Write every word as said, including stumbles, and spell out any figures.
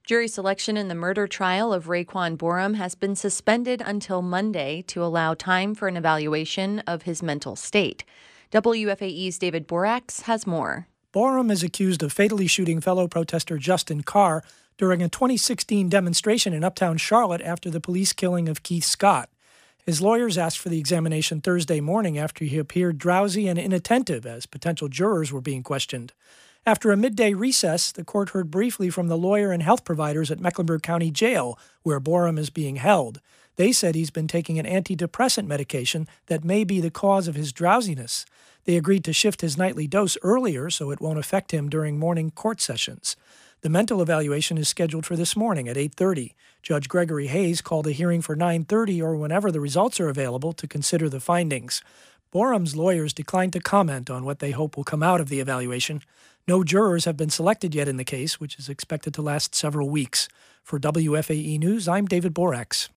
Jury selection in the murder trial of Raekwon Borum has been suspended until Monday to allow time for an evaluation of his mental state. W F A E's David Borax has more. Borum is accused of fatally shooting fellow protester Justin Carr during a twenty sixteen demonstration in uptown Charlotte after the police killing of Keith Scott. His lawyers asked for the examination Thursday morning after he appeared drowsy and inattentive as potential jurors were being questioned. After a midday recess, the court heard briefly from the lawyer and health providers at Mecklenburg County Jail, where Borum is being held. They said he's been taking an antidepressant medication that may be the cause of his drowsiness. They agreed to shift his nightly dose earlier so it won't affect him during morning court sessions. The mental evaluation is scheduled for this morning at eight thirty. Judge Gregory Hayes called a hearing for nine thirty or whenever the results are available to consider the findings. Borum's lawyers declined to comment on what they hope will come out of the evaluation. No jurors have been selected yet in the case, which is expected to last several weeks. For W F A E News, I'm David Borax.